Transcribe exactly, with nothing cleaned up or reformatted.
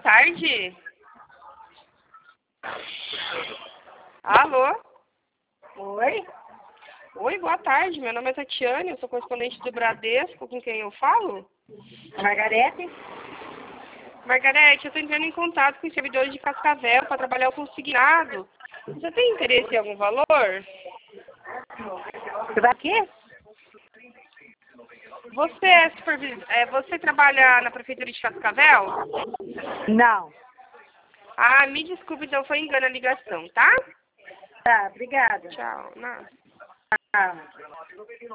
tarde. Alô? Oi? Oi, boa tarde. Meu nome é Tatiane, eu sou correspondente do Bradesco. Com quem eu falo? Margarete? Margarete, eu estou entrando em contato com os servidores de Cascavel para trabalhar o consignado. Você tem interesse em algum valor? Você vai aqui? Você é supervis... é, você trabalha na Prefeitura de Cascavel? Não. Ah, me desculpe, então foi engano a ligação, tá? Tá, obrigada. Tchau. Nada. Tchau.